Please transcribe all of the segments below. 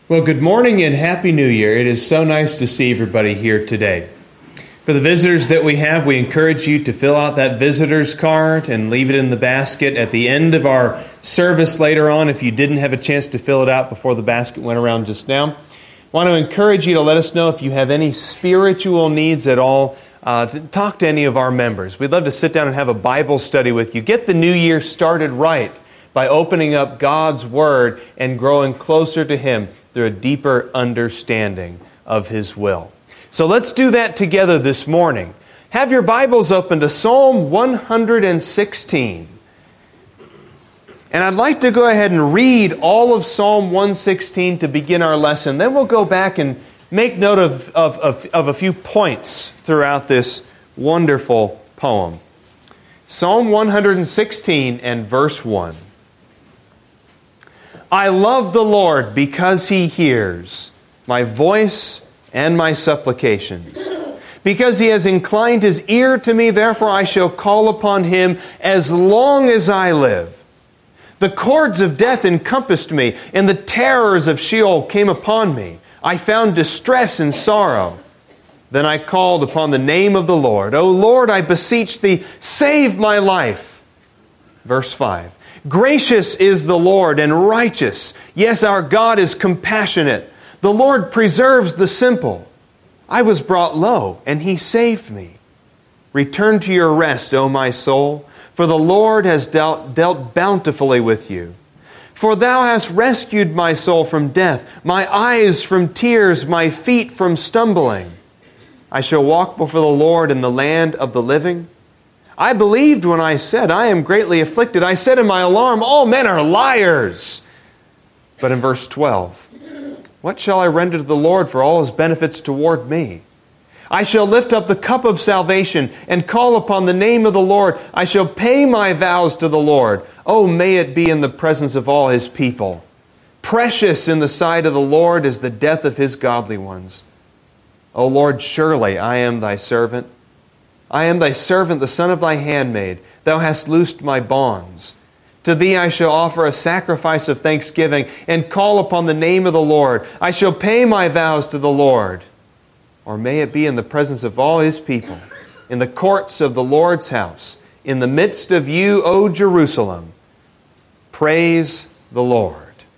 Well, good morning and Happy New Year. It is so nice to see everybody here today. For the visitors that we have, we encourage you to fill out that visitor's card and leave it in the basket at the end of our service later on if you didn't have a chance to fill it out before the basket went around just now. I want to encourage you to let us know if you have any spiritual needs at all. To talk to any of our members. We'd love to sit down and have a Bible study with you. Get the new year started right by opening up God's Word and growing closer to Him through a deeper understanding of His will. So let's do that together this morning. Have your Bibles open to Psalm 116. And I'd like to go ahead and read all of Psalm 116 to begin our lesson. Then we'll go back and make note of a few points throughout this wonderful poem. Psalm 116 and verse 1. I love the Lord because He hears my voice and my supplications. Because He has inclined His ear to me, therefore I shall call upon Him as long as I live. The cords of death encompassed me, and the terrors of Sheol came upon me. I found distress and sorrow. Then I called upon the name of the Lord. O Lord, I beseech Thee, save my life. Verse 5. Gracious is the Lord and righteous. Yes, our God is compassionate. The Lord preserves the simple. I was brought low, and He saved me. Return to your rest, O my soul, for the Lord has dealt bountifully with you. For Thou hast rescued my soul from death, my eyes from tears, my feet from stumbling. I shall walk before the Lord in the land of the living. I believed when I said, I am greatly afflicted. I said in my alarm, all men are liars. But in verse 12, what shall I render to the Lord for all His benefits toward me? I shall lift up the cup of salvation and call upon the name of the Lord. I shall pay my vows to the Lord. Oh, may it be in the presence of all His people. Precious in the sight of the Lord is the death of His godly ones. O Lord, surely I am Thy servant. I am Thy servant, the son of Thy handmaid. Thou hast loosed my bonds. To Thee I shall offer a sacrifice of thanksgiving and call upon the name of the Lord. I shall pay my vows to the Lord. Or may it be in the presence of all His people, in the courts of the Lord's house, in the midst of you, O Jerusalem. Praise the Lord.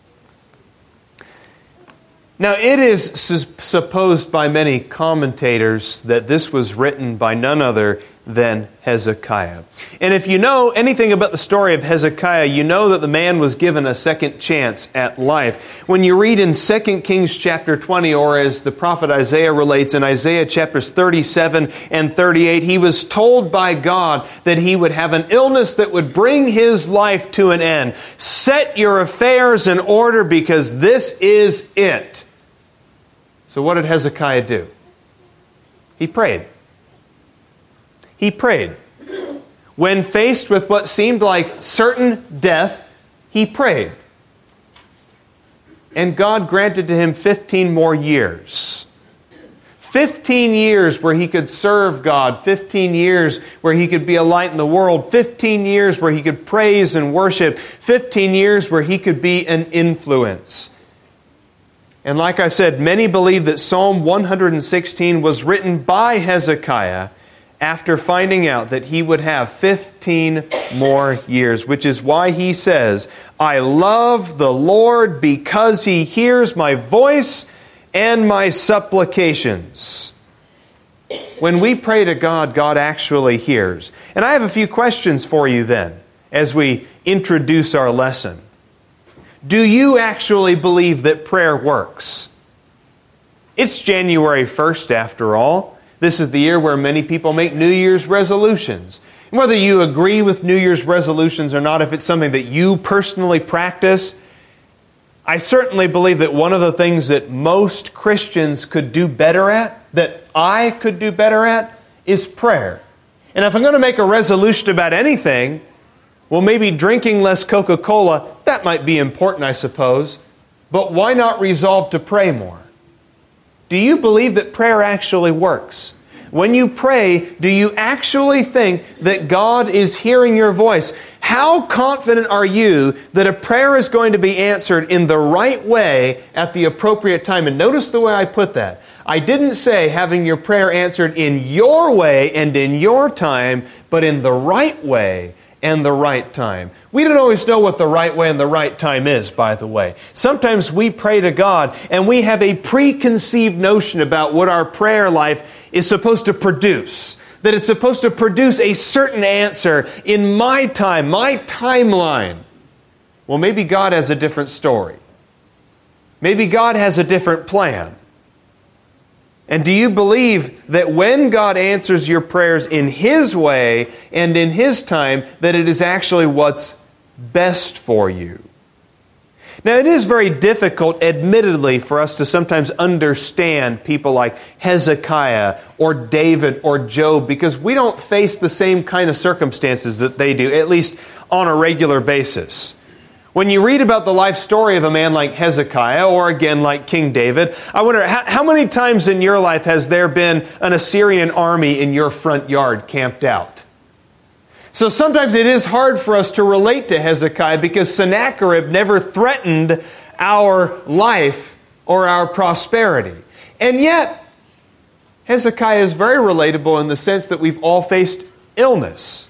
Now, it is supposed by many commentators that this was written by none other than Hezekiah. And if you know anything about the story of Hezekiah, you know that the man was given a second chance at life. When you read in 2 Kings chapter 20, or as the prophet Isaiah relates in Isaiah chapters 37 and 38, he was told by God that he would have an illness that would bring his life to an end. Set your affairs in order because this is it. So what did Hezekiah do? He prayed. He prayed. When faced with what seemed like certain death, he prayed. And God granted to him 15 more years. 15 years where he could serve God. 15 years where he could be a light in the world. 15 years where he could praise and worship. 15 years where he could be an influence. And like I said, many believe that Psalm 116 was written by Hezekiah after finding out that he would have 15 more years, which is why he says, I love the Lord because He hears my voice and my supplications. When we pray to God, God actually hears. And I have a few questions for you then, as we introduce our lesson. Do you actually believe that prayer works? It's January 1st, after all. This is the year where many people make New Year's resolutions. And whether you agree with New Year's resolutions or not, if it's something that you personally practice, I certainly believe that one of the things that most Christians could do better at, that I could do better at, is prayer. And if I'm going to make a resolution about anything, well, maybe drinking less Coca-Cola, that might be important, I suppose. But why not resolve to pray more? Do you believe that prayer actually works? When you pray, do you actually think that God is hearing your voice? how confident are you that a prayer is going to be answered in the right way at the appropriate time? And notice the way I put that. I didn't say having your prayer answered in your way and in your time, but in the right way and the right time. We don't always know what the right way and the right time is, by the way. Sometimes we pray to God and we have a preconceived notion about what our prayer life is supposed to produce. That it's supposed to produce a certain answer in my time, my timeline. Well, maybe God has a different story. Maybe God has a different plan. And do you believe that when God answers your prayers in His way and in His time, that it is actually what's best for you? Now, it is very difficult, admittedly, for us to sometimes understand people like Hezekiah or David or Job, because we don't face the same kind of circumstances that they do, at least on a regular basis. When you read about the life story of a man like Hezekiah, or again like King David, I wonder, how many times in your life has there been an Assyrian army in your front yard camped out? So sometimes it is hard for us to relate to Hezekiah because Sennacherib never threatened our life or our prosperity. And yet, Hezekiah is very relatable in the sense that we've all faced illness.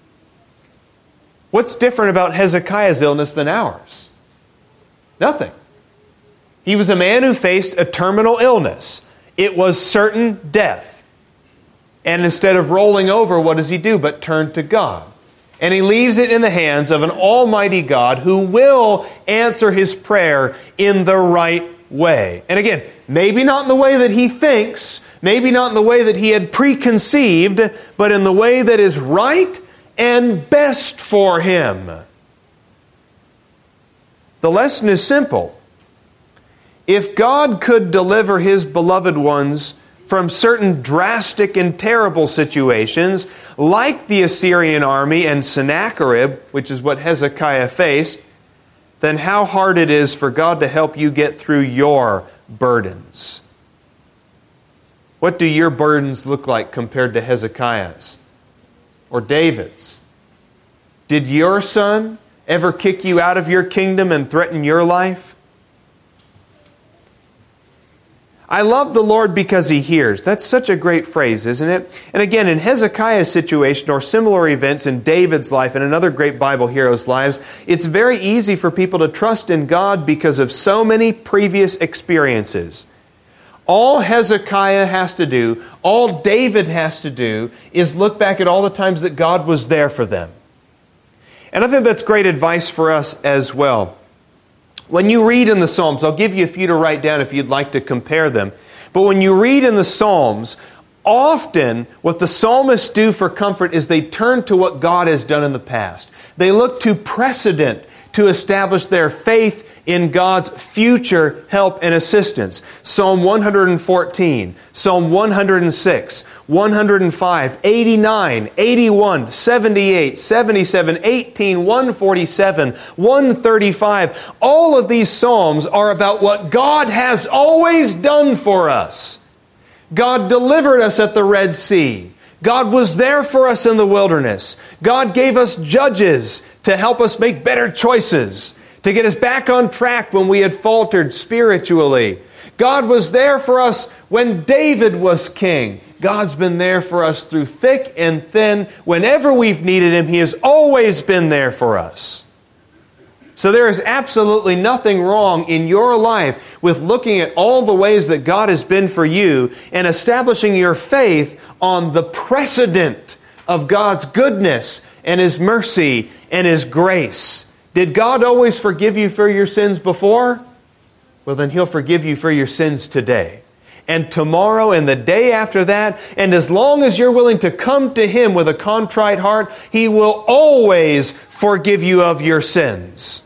What's different about Hezekiah's illness than ours? Nothing. He was a man who faced a terminal illness. It was certain death. And instead of rolling over, what does he do but turn to God? And he leaves it in the hands of an almighty God who will answer his prayer in the right way. And again, maybe not in the way that he thinks, maybe not in the way that he had preconceived, but in the way that is right and best for him. The lesson is simple. If God could deliver His beloved ones from certain drastic and terrible situations, like the Assyrian army and Sennacherib, which is what Hezekiah faced, then how hard it is for God to help you get through your burdens. What do your burdens look like compared to Hezekiah's or David's? Did your son ever kick you out of your kingdom and threaten your life? I love the Lord because He hears. That's such a great phrase, isn't it? And again, in Hezekiah's situation or similar events in David's life and another great Bible hero's lives, it's very easy for people to trust in God because of so many previous experiences. All Hezekiah has to do, all David has to do, is look back at all the times that God was there for them. And I think that's great advice for us as well. When you read in the Psalms, I'll give you a few to write down if you'd like to compare them. But when you read in the Psalms, often what the psalmists do for comfort is they turn to what God has done in the past. They look to precedent to establish their faith in God's future help and assistance. Psalm 114, Psalm 106, 105, 89, 81, 78, 77, 18, 147, 135. All of these psalms are about what God has always done for us. God delivered us at the Red Sea. God was there for us in the wilderness. God gave us judges to help us make better choices, to get us back on track when we had faltered spiritually. God was there for us when David was king. God's been there for us through thick and thin. Whenever we've needed Him, He has always been there for us. So there is absolutely nothing wrong in your life with looking at all the ways that God has been for you and establishing your faith on the precedent of God's goodness and His mercy and His grace. Did God always forgive you for your sins before? Well, then He'll forgive you for your sins today, and tomorrow, and the day after that. And as long as you're willing to come to Him with a contrite heart, He will always forgive you of your sins.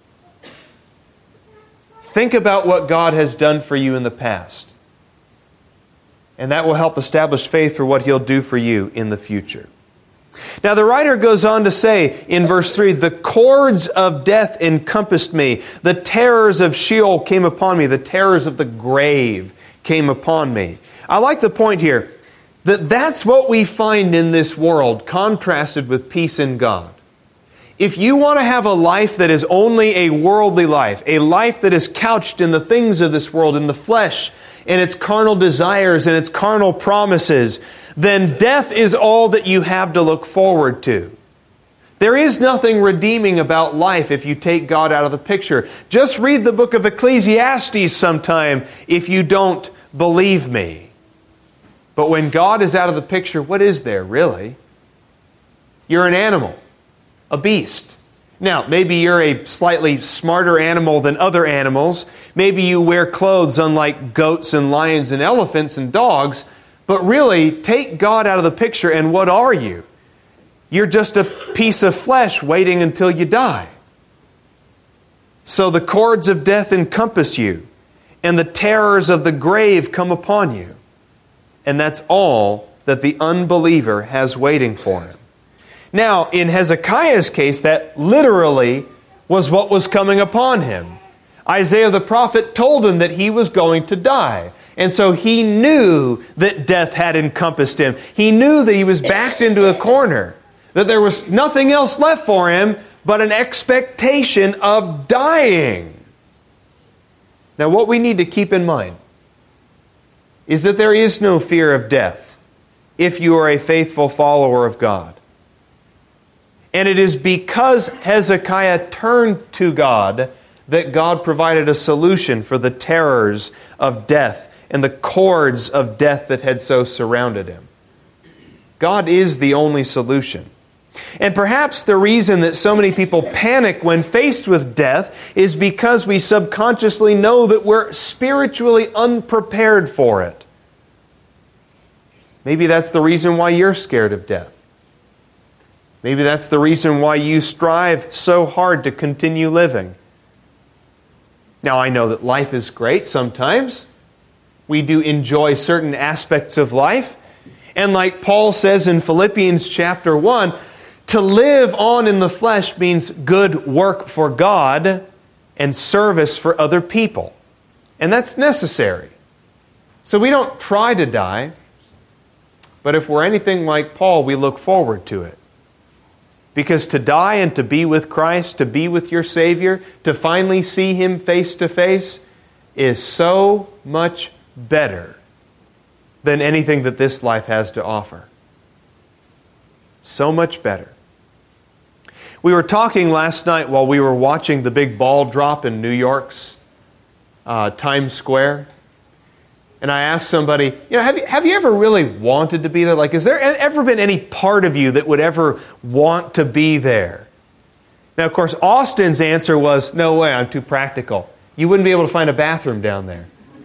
Think about what God has done for you in the past, and that will help establish faith for what He'll do for you in the future. Now the writer goes on to say in verse 3, "The cords of death encompassed me. The terrors of Sheol came upon me. The terrors of the grave came upon me." I like the point here that that's what we find in this world contrasted with peace in God. If you want to have a life that is only a worldly life, a life that is couched in the things of this world, in the flesh, and its carnal desires and its carnal promises, then death is all that you have to look forward to. There is nothing redeeming about life if you take God out of the picture. Just read the book of Ecclesiastes sometime if you don't believe me. But when God is out of the picture, what is there really? You're an animal, a beast. Now, maybe you're a slightly smarter animal than other animals. Maybe you wear clothes unlike goats and lions and elephants and dogs. But really, take God out of the picture and what are you? You're just a piece of flesh waiting until you die. So the cords of death encompass you, and the terrors of the grave come upon you. And that's all that the unbeliever has waiting for him. Now, in Hezekiah's case, that literally was what was coming upon him. Isaiah the prophet told him that he was going to die. And so he knew that death had encompassed him. He knew that he was backed into a corner, that there was nothing else left for him but an expectation of dying. Now, what we need to keep in mind is that there is no fear of death if you are a faithful follower of God. And it is because Hezekiah turned to God that God provided a solution for the terrors of death and the cords of death that had so surrounded him. God is the only solution. And perhaps the reason that so many people panic when faced with death is because we subconsciously know that we're spiritually unprepared for it. Maybe that's the reason why you're scared of death. Maybe that's the reason why you strive so hard to continue living. Now, I know that life is great sometimes. We do enjoy certain aspects of life. And like Paul says in Philippians chapter 1, to live on in the flesh means good work for God and service for other people. And that's necessary. So we don't try to die, but if we're anything like Paul, we look forward to it. Because to die and to be with Christ, to be with your Savior, to finally see Him face to face, is so much better than anything that this life has to offer. So much better. We were talking last night while we were watching the big ball drop in New York's Times Square. And I asked somebody, have you ever really wanted to be there? Like, has there ever been any part of you that would ever want to be there? Now, of course, Austin's answer was, no way, I'm too practical. You wouldn't be able to find a bathroom down there.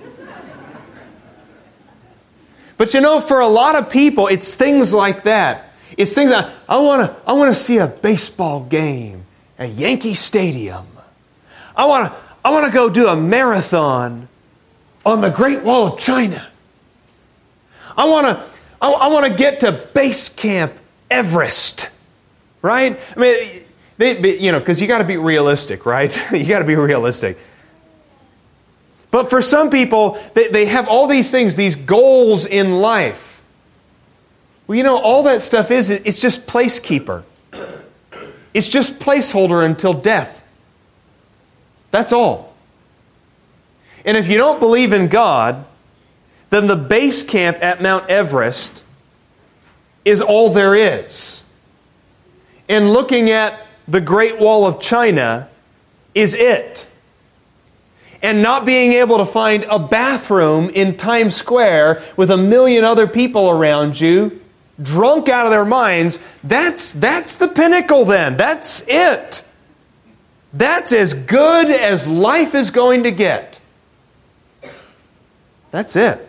But for a lot of people, it's things like that. It's things like, I want to see a baseball game at Yankee Stadium. I want to go do a marathon on the Great Wall of China. I want to get to Base Camp Everest, right? I mean, because you got to be realistic, right? You got to be realistic. But for some people, they have all these things, these goals in life. Well, all that stuff it's just placekeeper. It's just placeholder until death. That's all. And if you don't believe in God, then the base camp at Mount Everest is all there is. And looking at the Great Wall of China is it. And not being able to find a bathroom in Times Square with 1 million other people around you, drunk out of their minds, that's the pinnacle then. That's it. That's as good as life is going to get. That's it.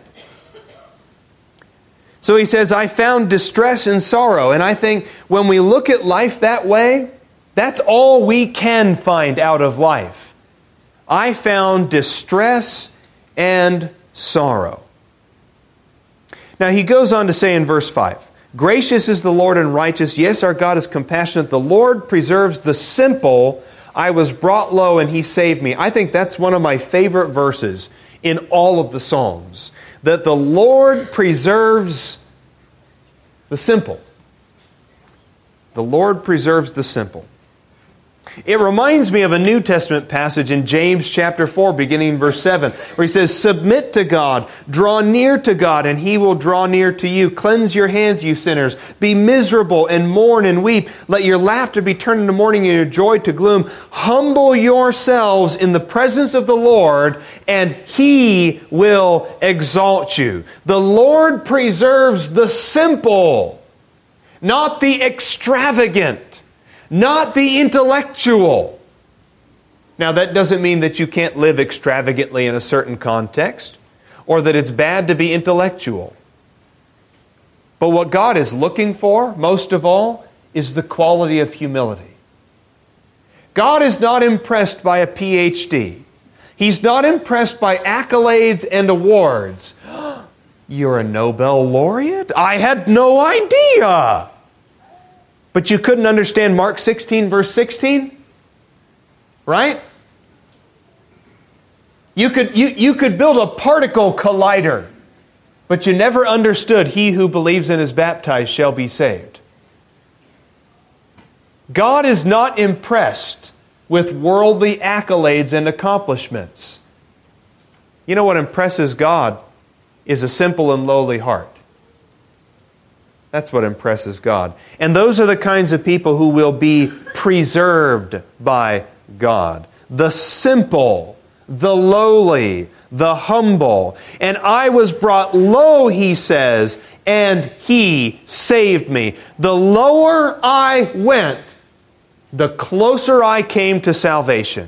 So he says, I found distress and sorrow. And I think when we look at life that way, that's all we can find out of life. I found distress and sorrow. Now he goes on to say in verse 5, gracious is the Lord and righteous. Yes, our God is compassionate. The Lord preserves the simple. I was brought low and He saved me. I think that's one of my favorite verses in all of the Psalms. That the Lord preserves the simple. The Lord preserves the simple. It reminds me of a New Testament passage in James chapter 4, beginning in verse 7, where he says, "Submit to God, draw near to God, and He will draw near to you. Cleanse your hands, you sinners. Be miserable and mourn and weep. Let your laughter be turned into mourning and your joy to gloom. Humble yourselves in the presence of the Lord, and He will exalt you." The Lord preserves the simple, not the extravagant. Not the intellectual. Now, that doesn't mean that you can't live extravagantly in a certain context, or that it's bad to be intellectual. But what God is looking for, most of all, is the quality of humility. God is not impressed by a PhD. He's not impressed by accolades and awards. You're a Nobel laureate? I had no idea! But you couldn't understand Mark 16, verse 16? Right? You could build a particle collider, but you never understood he who believes and is baptized shall be saved. God is not impressed with worldly accolades and accomplishments. You know what impresses God is a simple and lowly heart. That's what impresses God. And those are the kinds of people who will be preserved by God. The simple, the lowly, the humble. "And I was brought low," he says, "and He saved me." The lower I went, the closer I came to salvation.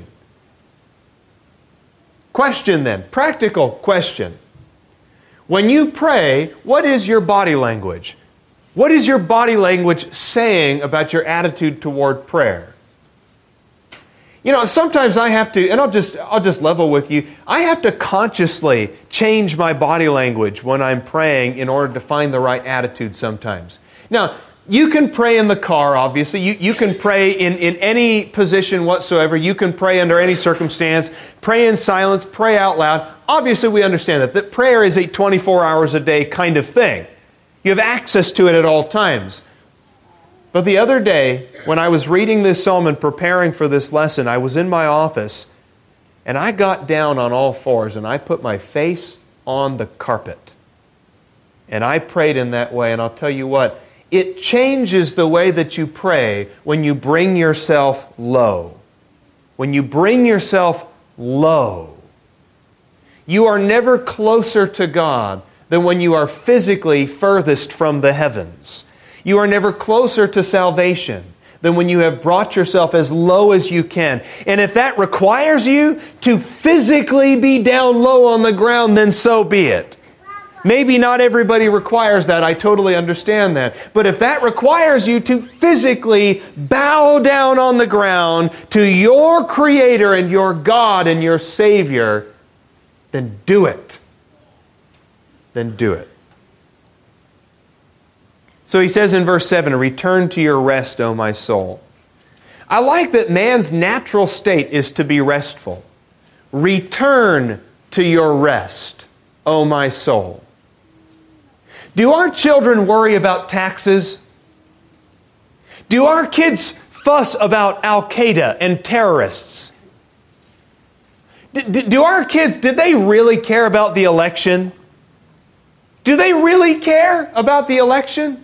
Question then, practical question. When you pray, what is your body language? What is your body language saying about your attitude toward prayer? You know, sometimes I have to, and I'll just level with you, I have to consciously change my body language when I'm praying in order to find the right attitude sometimes. Now, you can pray in the car, obviously. You can pray in any position whatsoever. You can pray under any circumstance. Pray in silence, pray out loud. Obviously, we understand that prayer is a 24 hours a day kind of thing. You have access to it at all times. But the other day, when I was reading this psalm and preparing for this lesson, I was in my office, and I got down on all fours, and I put my face on the carpet. And I prayed in that way, and I'll tell you what, it changes the way that you pray when you bring yourself low. When you bring yourself low. You are never closer to God than when you are physically furthest from the heavens. You are never closer to salvation than when you have brought yourself as low as you can. And if that requires you to physically be down low on the ground, then so be it. Maybe not everybody requires that. I totally understand that. But if that requires you to physically bow down on the ground to your Creator and your God and your Savior, then do it. Then do it. So he says in verse 7, "Return to your rest, O my soul." I like that man's natural state is to be restful. Return to your rest, O my soul. Do our children worry about taxes? Do our kids fuss about Al-Qaeda and terrorists? Do our kids, did they really care about the election? Do they really care about the election?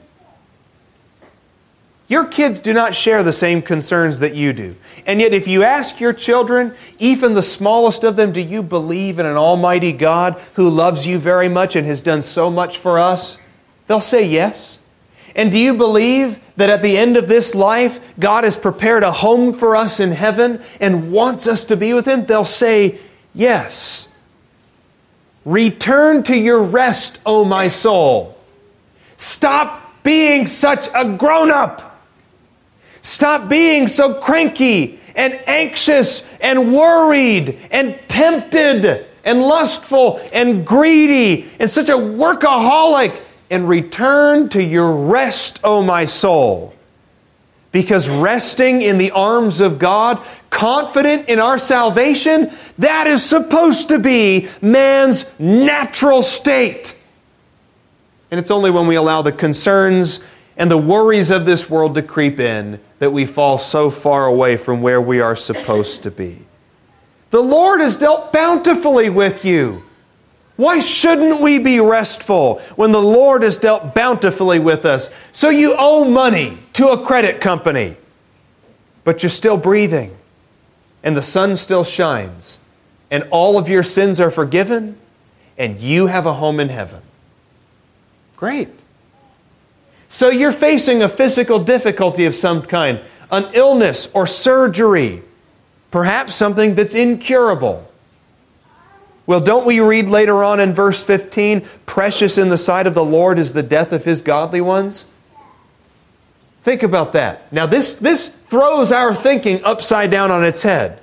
Your kids do not share the same concerns that you do. And yet if you ask your children, even the smallest of them, do you believe in an almighty God who loves you very much and has done so much for us? They'll say yes. And do you believe that at the end of this life, God has prepared a home for us in heaven and wants us to be with Him? They'll say yes. Return to your rest, O my soul. Stop being such a grown-up. Stop being so cranky and anxious and worried and tempted and lustful and greedy and such a workaholic, and return to your rest, O my soul. Because resting in the arms of God, confident in our salvation, that is supposed to be man's natural state. And it's only when we allow the concerns and the worries of this world to creep in that we fall so far away from where we are supposed to be. The Lord has dealt bountifully with you. Why shouldn't we be restful when the Lord has dealt bountifully with us? So you owe money to a credit company, but you're still breathing, and the sun still shines, and all of your sins are forgiven, and you have a home in heaven. Great. So you're facing a physical difficulty of some kind, an illness or surgery, perhaps something that's incurable. Well, don't we read later on in verse 15, precious in the sight of the Lord is the death of His godly ones? Think about that. Now this throws our thinking upside down on its head.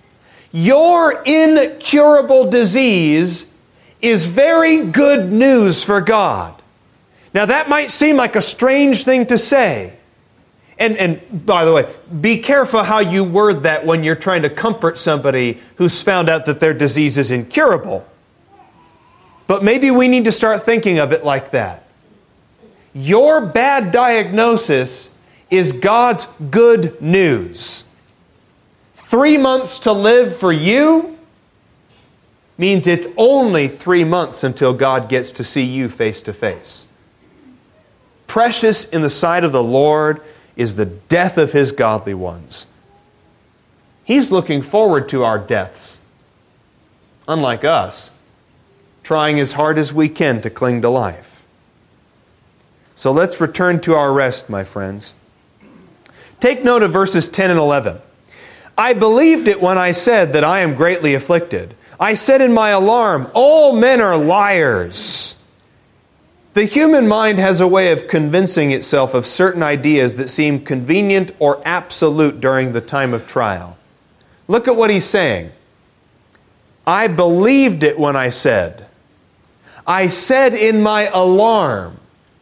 Your incurable disease is very good news for God. Now that might seem like a strange thing to say. And by the way, be careful how you word that when you're trying to comfort somebody who's found out that their disease is incurable. But maybe we need to start thinking of it like that. Your bad diagnosis is God's good news. 3 months to live for you means it's only 3 months until God gets to see you face to face. Precious in the sight of the Lord is the death of His godly ones. He's looking forward to our deaths, unlike us, trying as hard as we can to cling to life. So let's return to our rest, my friends. Take note of verses 10 and 11. I believed it when I said that I am greatly afflicted. I said in my alarm, all men are liars. The human mind has a way of convincing itself of certain ideas that seem convenient or absolute during the time of trial. Look at what he's saying. I believed it when I said. I said in my alarm.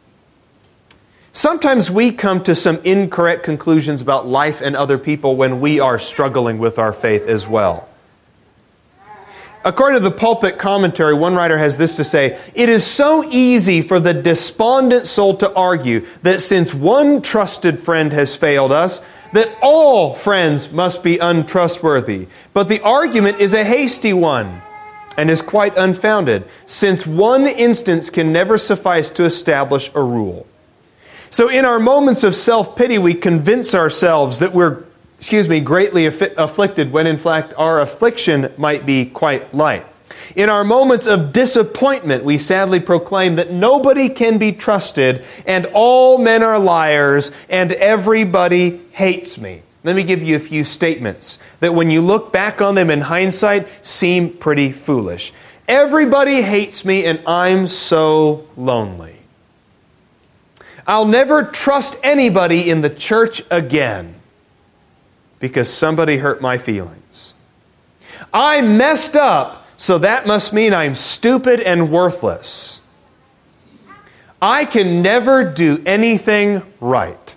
Sometimes we come to some incorrect conclusions about life and other people when we are struggling with our faith as well. According to the Pulpit Commentary, one writer has this to say, it is so easy for the despondent soul to argue that since one trusted friend has failed us, that all friends must be untrustworthy. But the argument is a hasty one and is quite unfounded, since one instance can never suffice to establish a rule. So in our moments of self-pity, we convince ourselves that we're greatly afflicted, when in fact our affliction might be quite light. In our moments of disappointment, we sadly proclaim that nobody can be trusted, and all men are liars, and everybody hates me. Let me give you a few statements that when you look back on them in hindsight, seem pretty foolish. Everybody hates me, and I'm so lonely. I'll never trust anybody in the church again, because somebody hurt my feelings. I messed up, so that must mean I'm stupid and worthless. I can never do anything right.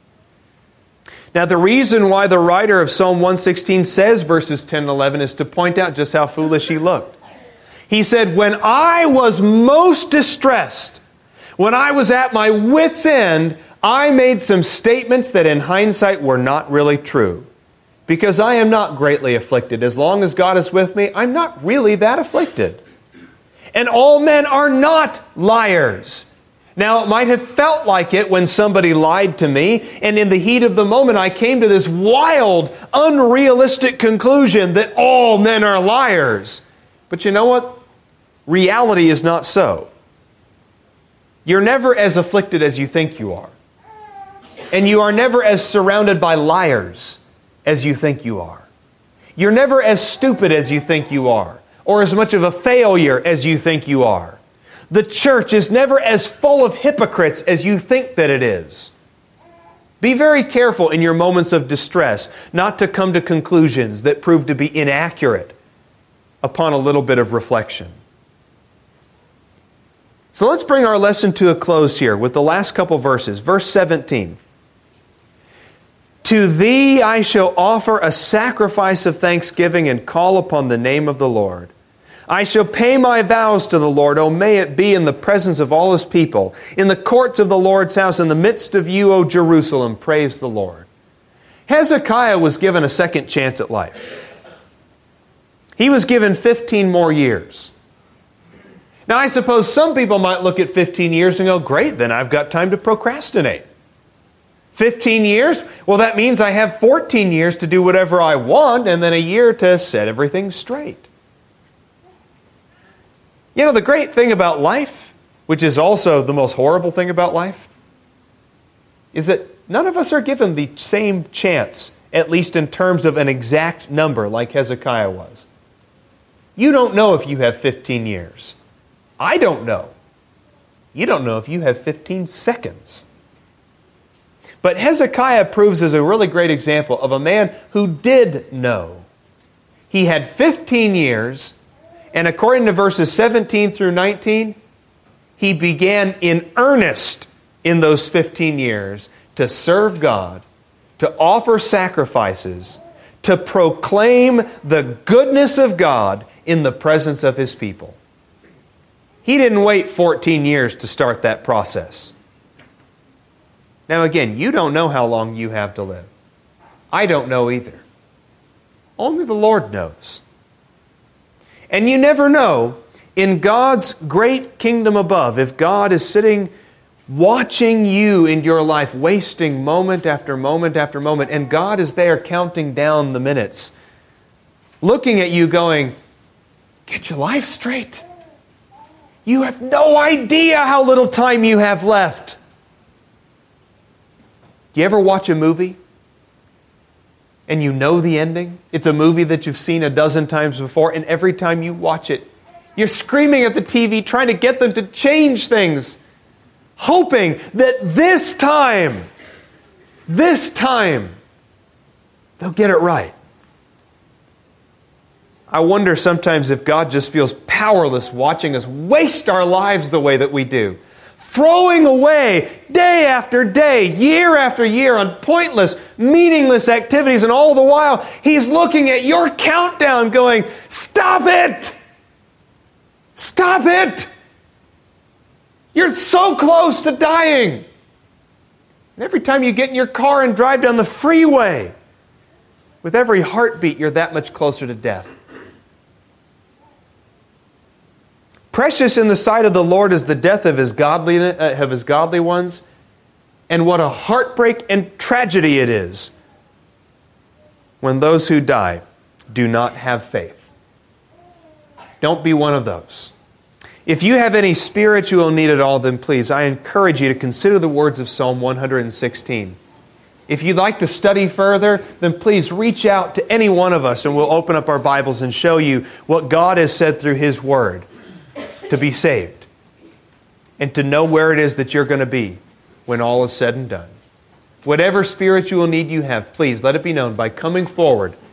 Now, the reason why the writer of Psalm 116 says verses 10 and 11 is to point out just how foolish he looked. He said, when I was most distressed, when I was at my wit's end, I made some statements that in hindsight were not really true. Because I am not greatly afflicted. As long as God is with me, I'm not really that afflicted. And all men are not liars. Now, it might have felt like it when somebody lied to me, and in the heat of the moment, I came to this wild, unrealistic conclusion that all men are liars. But you know what? Reality is not so. You're never as afflicted as you think you are. And you are never as surrounded by liars as you think you are. You're never as stupid as you think you are, or as much of a failure as you think you are. The church is never as full of hypocrites as you think that it is. Be very careful in your moments of distress not to come to conclusions that prove to be inaccurate upon a little bit of reflection. So let's bring our lesson to a close here with the last couple verses. Verse 17. To thee I shall offer a sacrifice of thanksgiving and call upon the name of the Lord. I shall pay my vows to the Lord. O may it be in the presence of all His people, in the courts of the Lord's house, in the midst of you, O Jerusalem. Praise the Lord. Hezekiah was given a second chance at life. He was given 15 more years. Now, I suppose some people might look at 15 years and go, great, then I've got time to procrastinate. 15 years? Well, that means I have 14 years to do whatever I want and then a year to set everything straight. You know, the great thing about life, which is also the most horrible thing about life, is that none of us are given the same chance, at least in terms of an exact number like Hezekiah was. You don't know if you have 15 years. I don't know. You don't know if you have 15 seconds. But Hezekiah proves as a really great example of a man who did know. He had 15 years, and according to verses 17 through 19, he began in earnest in those 15 years to serve God, to offer sacrifices, to proclaim the goodness of God in the presence of His people. He didn't wait 14 years to start that process. Now again, you don't know how long you have to live. I don't know either. Only the Lord knows. And you never know, in God's great kingdom above, if God is sitting watching you in your life, wasting moment after moment after moment, and God is there counting down the minutes, looking at you going, get your life straight. You have no idea how little time you have left. Do you ever watch a movie and you know the ending? It's a movie that you've seen a dozen times before, and every time you watch it, you're screaming at the TV, trying to get them to change things, hoping that this time, they'll get it right. I wonder sometimes if God just feels powerless watching us waste our lives the way that we do. Throwing away day after day, year after year on pointless, meaningless activities, and all the while He's looking at your countdown going, stop it! Stop it! You're so close to dying. And every time you get in your car and drive down the freeway, with every heartbeat, you're that much closer to death. Precious in the sight of the Lord is the death of His godly ones, and what a heartbreak and tragedy it is when those who die do not have faith. Don't be one of those. If you have any spiritual need at all, then please, I encourage you to consider the words of Psalm 116. If you'd like to study further, then please reach out to any one of us and we'll open up our Bibles and show you what God has said through His Word to be saved and to know where it is that you're going to be when all is said and done. Whatever spiritual need you have, please let it be known by coming forward